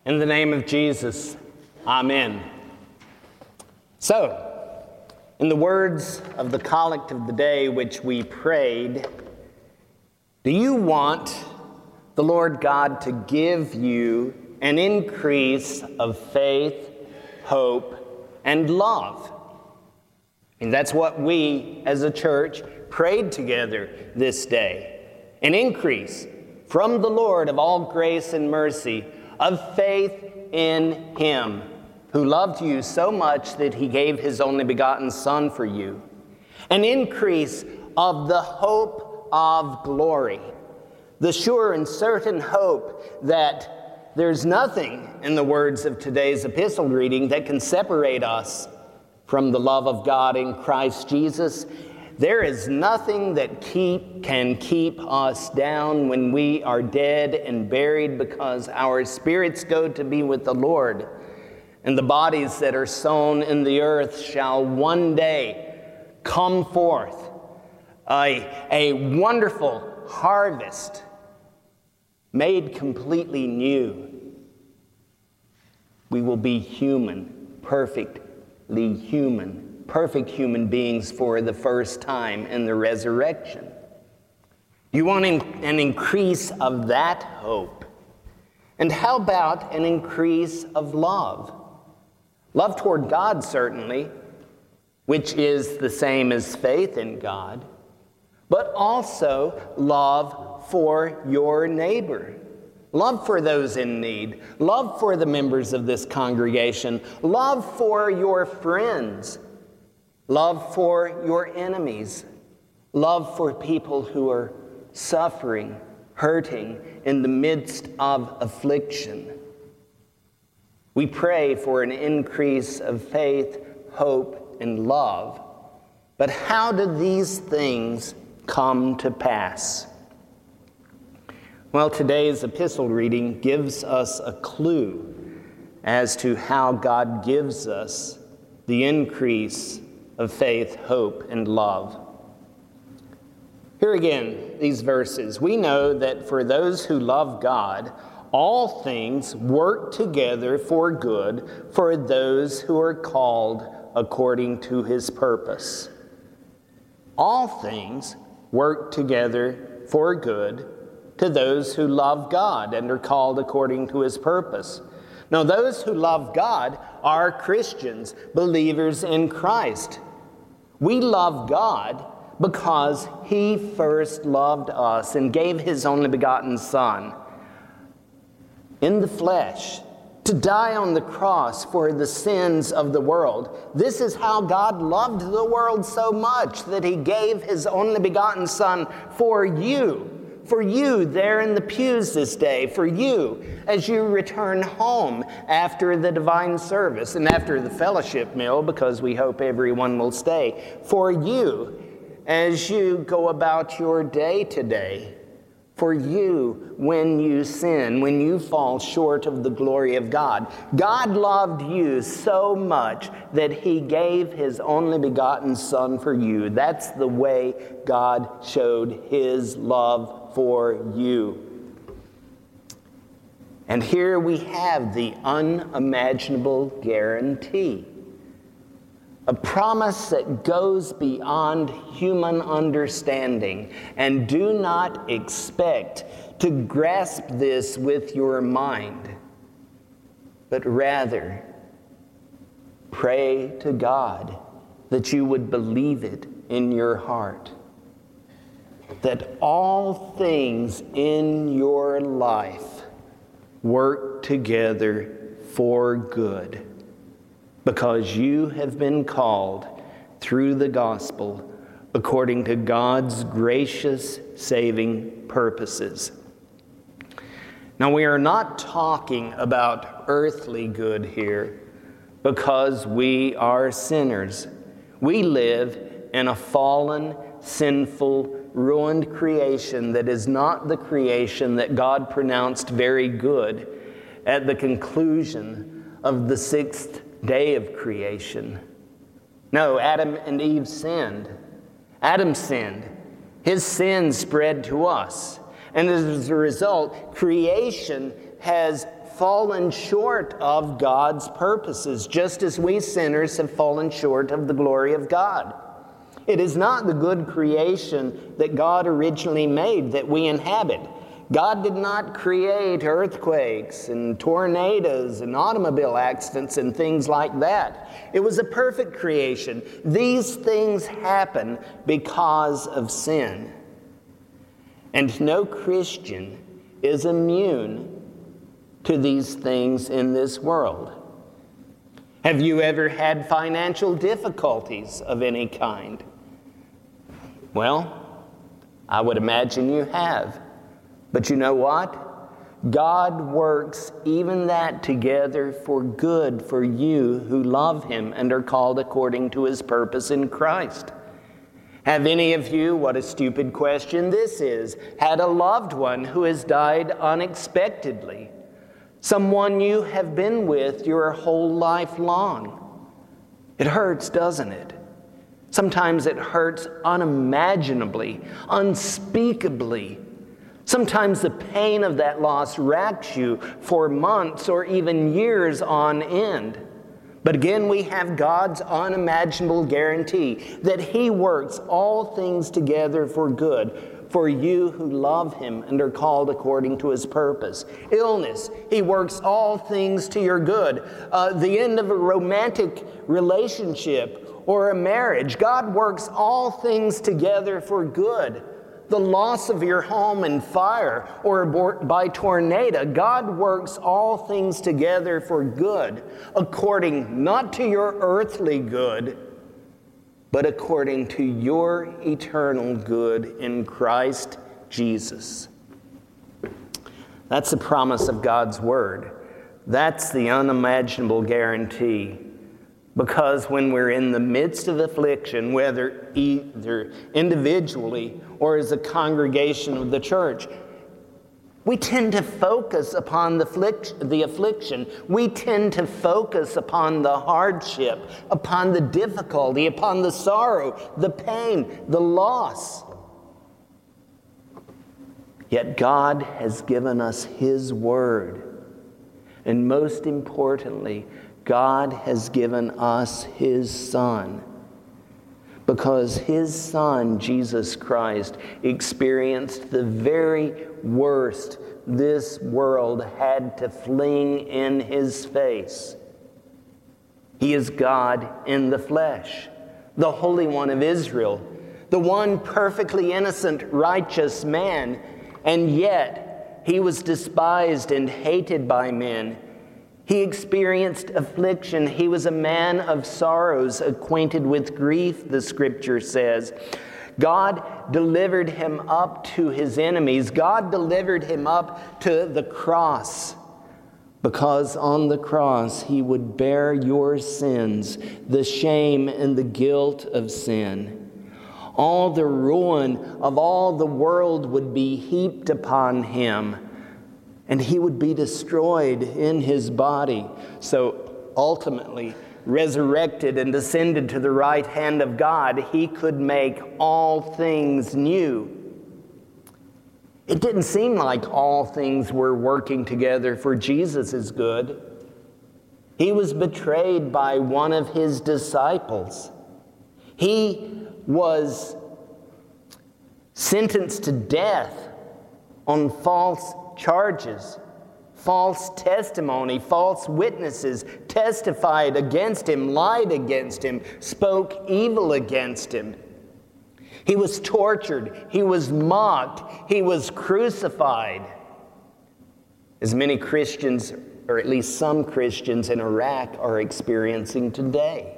In the name of Jesus, amen. So, in the words of the collect of the day which we prayed, do you want the Lord God to give you an increase of faith, hope, and love? And that's what we as a church prayed together this day. An increase from the Lord of all grace and mercy, of faith in Him, who loved you so much that He gave His only begotten Son for you. An increase of the hope of glory, the sure and certain hope that there's nothing, in the words of today's epistle reading, that can separate us from the love of God in Christ Jesus. There is nothing that can keep us down when we are dead and buried, because our spirits go to be with the Lord. And the bodies that are sown in the earth shall one day come forth a wonderful harvest made completely new. We will be human, perfect human beings for the first time in the resurrection. You want an increase of that hope. And how about an increase of love? Love toward God, certainly, which is the same as faith in God, but also love for your neighbor. Love for those in need. Love for the members of this congregation. Love for your friends. Love for your enemies. Love for people who are suffering, hurting in the midst of affliction. We pray for an increase of faith, hope, and love. But how do these things come to pass? Well, today's epistle reading gives us a clue as to how God gives us the increase of faith, hope, and love. Here again, these verses. We know that for those who love God, all things work together for good for those who are called according to His purpose. All things work together for good to those who love God and are called according to His purpose. Now, those who love God are Christians, believers in Christ. We love God because He first loved us and gave His only begotten Son in the flesh to die on the cross for the sins of the world. This is how God loved the world so much that He gave His only begotten Son for you there in the pews this day, for you as you return home after the divine service and after the fellowship meal, because we hope everyone will stay, for you as you go about your day today, for you when you sin, when you fall short of the glory of God. God loved you so much that He gave His only begotten Son for you. That's the way God showed His love for you. And here we have the unimaginable guarantee. A promise that goes beyond human understanding. And do not expect to grasp this with your mind, but rather pray to God that you would believe it in your heart. That all things in your life work together for good, because you have been called through the gospel according to God's gracious saving purposes. Now, we are not talking about earthly good here, because we are sinners. We live in a fallen, sinful, ruined creation that is not the creation that God pronounced very good at the conclusion of the sixth day of creation. No, Adam and Eve sinned. Adam sinned. His sin spread to us. And as a result, creation has fallen short of God's purposes, just as we sinners have fallen short of the glory of God. It is not the good creation that God originally made that we inhabit. God did not create earthquakes and tornadoes and automobile accidents and things like that. It was a perfect creation. These things happen because of sin. And no Christian is immune to these things in this world. Have you ever had financial difficulties of any kind? Well, I would imagine you have. But you know what? God works even that together for good for you who love Him and are called according to His purpose in Christ. Have any of you, what a stupid question this is, had a loved one who has died unexpectedly? Someone you have been with your whole life long. It hurts, doesn't it? Sometimes it hurts unimaginably, unspeakably. Sometimes the pain of that loss racks you for months or even years on end. But again, we have God's unimaginable guarantee that He works all things together for good for you who love Him and are called according to His purpose. Illness, He works all things to your good. The end of a romantic relationship or a marriage, God works all things together for good. The loss of your home in fire or by tornado, God works all things together for good, according not to your earthly good, but according to your eternal good in Christ Jesus. That's the promise of God's Word. That's the unimaginable guarantee. Because when we're in the midst of affliction, whether either individually or as a congregation of the church, we tend to focus upon the affliction. We tend to focus upon the hardship, upon the difficulty, upon the sorrow, the pain, the loss. Yet God has given us His Word. And most importantly, God has given us His Son, because His Son, Jesus Christ, experienced the very worst this world had to fling in His face. He is God in the flesh, the Holy One of Israel, the one perfectly innocent, righteous man, and yet He was despised and hated by men. He experienced affliction. He was a man of sorrows, acquainted with grief, the Scripture says. God delivered Him up to His enemies. God delivered Him up to the cross, because on the cross He would bear your sins, the shame and the guilt of sin. All the ruin of all the world would be heaped upon Him, and He would be destroyed in His body. So ultimately, resurrected and ascended to the right hand of God, He could make all things new. It didn't seem like all things were working together for Jesus' good. He was betrayed by one of His disciples. He was sentenced to death on false charges. False testimony, false witnesses testified against Him, lied against Him, spoke evil against Him. He was tortured. He was mocked. He was crucified. As many Christians, or at least some Christians in Iraq, are experiencing today.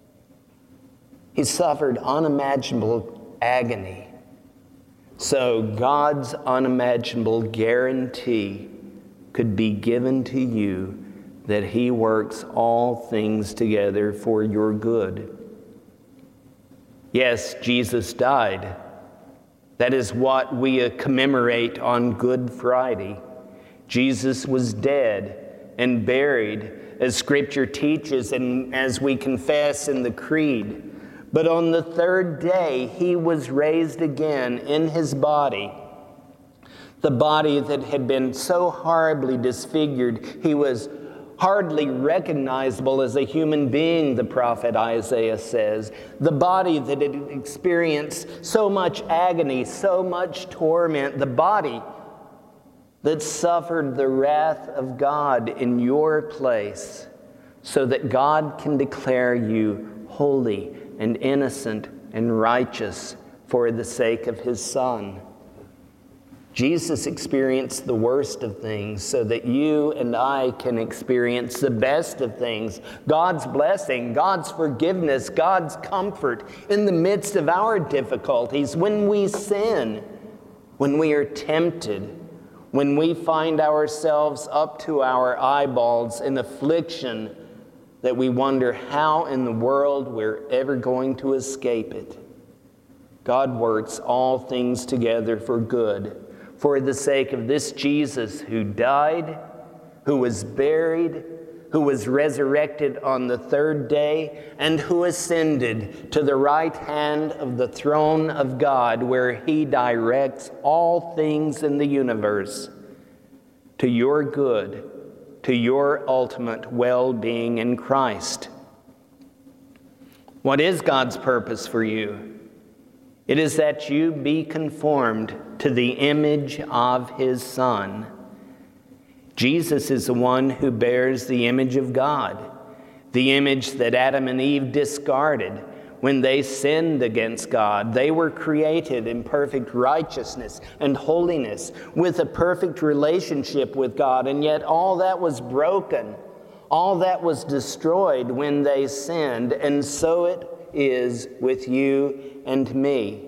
He suffered unimaginable agony. So God's unimaginable guarantee could be given to you that He works all things together for your good. Yes, Jesus died. That is what we commemorate on Good Friday. Jesus was dead and buried, as Scripture teaches and as we confess in the Creed. But on the third day, He was raised again in His body. The body that had been so horribly disfigured, he was hardly recognizable as a human being, the prophet Isaiah says. The body that had experienced so much agony, so much torment. The body that suffered the wrath of God in your place, so that God can declare you holy and innocent and righteous for the sake of his Son. Jesus experienced the worst of things so that you and I can experience the best of things. God's blessing, God's forgiveness, God's comfort in the midst of our difficulties. When we sin, when we are tempted, when we find ourselves up to our eyeballs in affliction that we wonder how in the world we're ever going to escape it, God works all things together for good, for the sake of this Jesus who died, who was buried, who was resurrected on the third day, and who ascended to the right hand of the throne of God, where he directs all things in the universe to your good, to your ultimate well-being in Christ. What is God's purpose for you? It is that you be conformed to the image of his Son. Jesus is the one who bears the image of God, the image that Adam and Eve discarded when they sinned against God. They were created in perfect righteousness and holiness, with a perfect relationship with God, and yet all that was broken, all that was destroyed when they sinned, and so it is with you and me.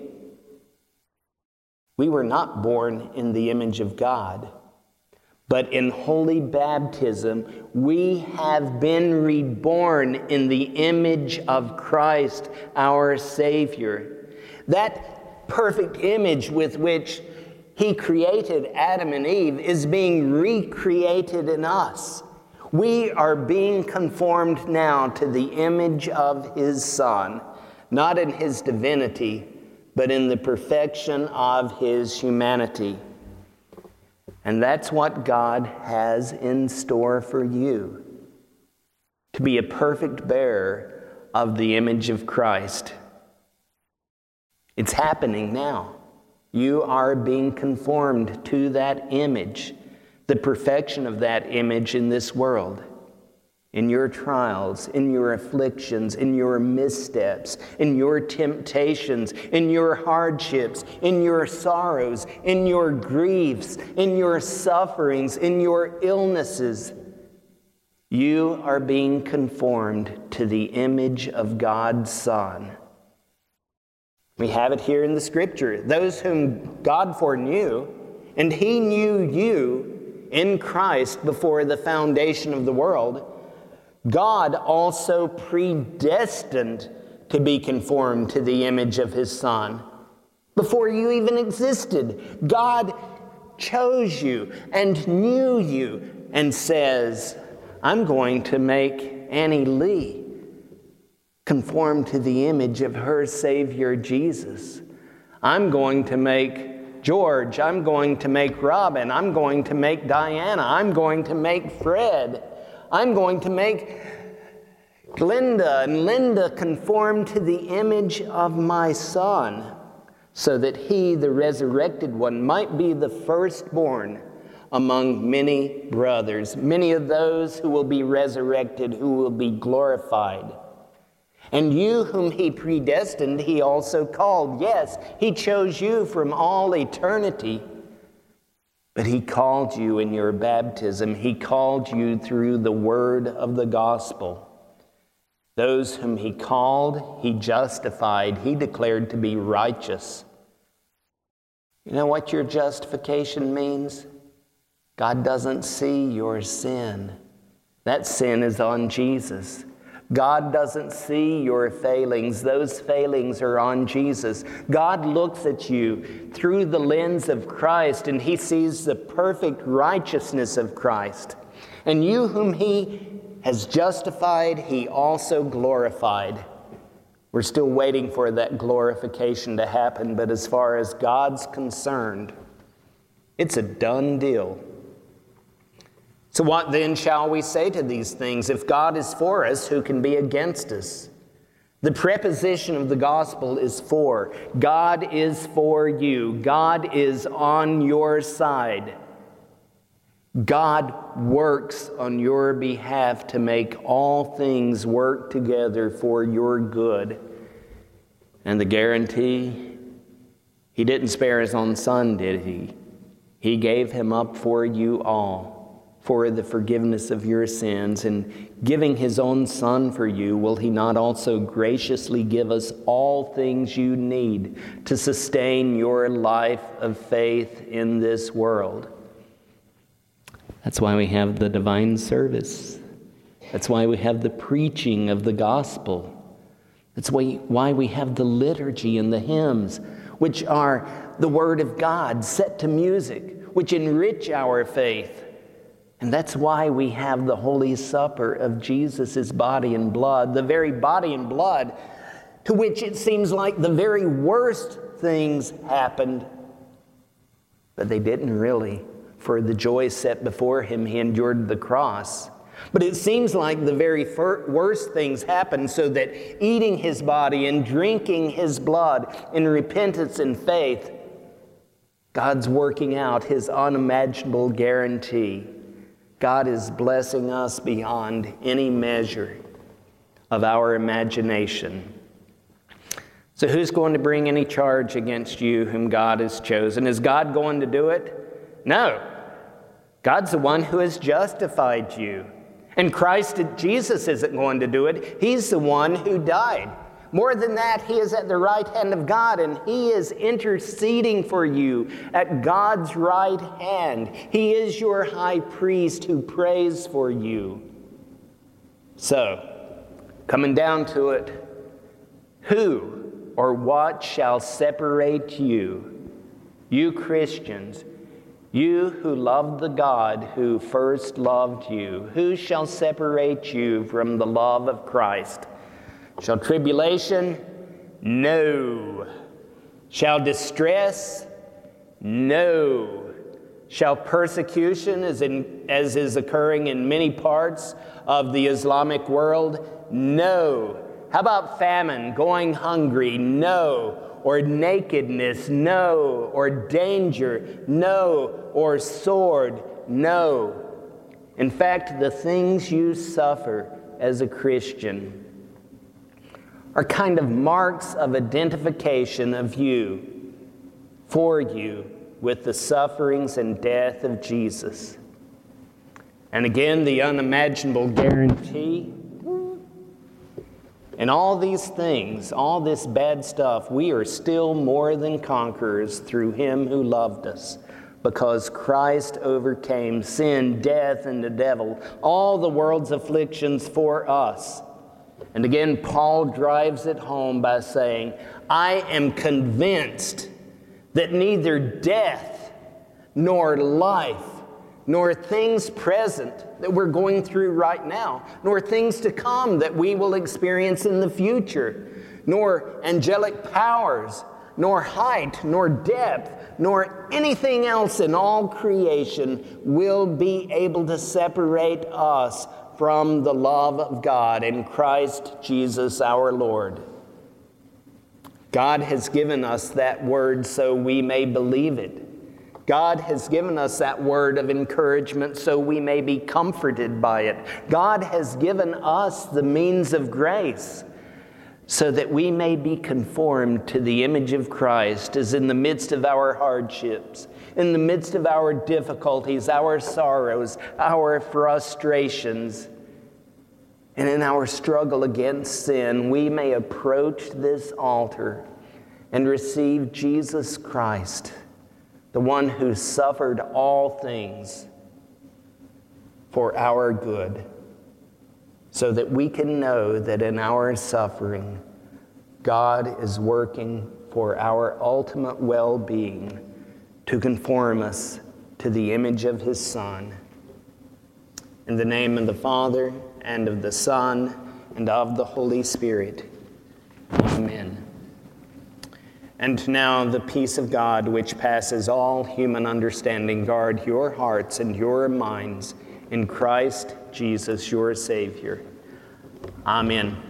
We were not born in the image of God, but in holy baptism, we have been reborn in the image of Christ, our Savior. That perfect image with which he created Adam and Eve is being recreated in us. We are being conformed now to the image of his Son, not in his divinity, but in the perfection of his humanity. And that's what God has in store for you, to be a perfect bearer of the image of Christ. It's happening now. You are being conformed to that image, the perfection of that image in this world. In your trials, in your afflictions, in your missteps, in your temptations, in your hardships, in your sorrows, in your griefs, in your sufferings, in your illnesses, you are being conformed to the image of God's Son. We have it here in the Scripture. Those whom God foreknew, and he knew you in Christ before the foundation of the world, God also predestined to be conformed to the image of his Son. Before you even existed, God chose you and knew you and says, I'm going to make Annie Lee conform to the image of her Savior Jesus. I'm going to make George, I'm going to make Robin, I'm going to make Diana, I'm going to make Fred, I'm going to make Glenda and Linda conform to the image of my Son, so that he, the resurrected one, might be the firstborn among many brothers, many of those who will be resurrected, who will be glorified. And you whom he predestined, he also called. Yes, he chose you from all eternity. But he called you in your baptism. He called you through the word of the gospel. Those whom he called, he justified. He declared to be righteous. You know what your justification means? God doesn't see your sin. That sin is on Jesus. God doesn't see your failings. Those failings are on Jesus. God looks at you through the lens of Christ, and he sees the perfect righteousness of Christ. And you whom he has justified, he also glorified. We're still waiting for that glorification to happen, but as far as God's concerned, It's a done deal. So what then shall we say to these things? If God is for us, who can be against us? The preposition of the gospel is for. God is for you. God is on your side. God works on your behalf to make all things work together for your good. And the guarantee, He didn't spare His own Son, did He? He gave Him up for you all, for the forgiveness of your sins. And giving His own Son for you, will He not also graciously give us all things you need to sustain your life of faith in this world? That's why we have the divine service. That's why we have the preaching of the gospel. That's why we have the liturgy and the hymns, which are the Word of God set to music, which enrich our faith. And that's why we have the Holy Supper of Jesus' body and blood, the very body and blood to which it seems like the very worst things happened. But they didn't really. For the joy set before Him, He endured the cross. But it seems like the very worst things happened so that eating His body and drinking His blood in repentance and faith, God's working out His unimaginable guarantee. God is blessing us beyond any measure of our imagination. So who's going to bring any charge against you whom God has chosen? Is God going to do it? No. God's the one who has justified you. And Jesus isn't going to do it. He's the one who died. More than that, He is at the right hand of God, and He is interceding for you at God's right hand. He is your high priest who prays for you. So, coming down to it, who or what shall separate you, you Christians, you who love the God who first loved you? Who shall separate you from the love of Christ? Shall tribulation? No. Shall distress? No. Shall persecution, as is occurring in many parts of the Islamic world? No. How about famine, going hungry? No. Or nakedness? No. Or danger? No. Or sword? No. In fact, the things you suffer as a Christian are kind of marks of identification of you, for you, with the sufferings and death of Jesus. And again, the unimaginable guarantee. In all these things, all this bad stuff, we are still more than conquerors through Him who loved us, because Christ overcame sin, death, and the devil, all the world's afflictions for us. And again, Paul drives it home by saying, I am convinced that neither death, nor life, nor things present that we're going through right now, nor things to come that we will experience in the future, nor angelic powers, nor height, nor depth, nor anything else in all creation will be able to separate us from the love of God in Christ Jesus our Lord. God has given us that word so we may believe it. God has given us that word of encouragement so we may be comforted by it. God has given us the means of grace so that we may be conformed to the image of Christ as in the midst of our hardships, in the midst of our difficulties, our sorrows, our frustrations, and in our struggle against sin, we may approach this altar and receive Jesus Christ, the one who suffered all things for our good, so that we can know that in our suffering, God is working for our ultimate well-being to conform us to the image of His Son. In the name of the Father, and of the Son, and of the Holy Spirit. Amen. And now the peace of God, which passes all human understanding, guard your hearts and your minds in Christ Jesus, your Savior. Amen.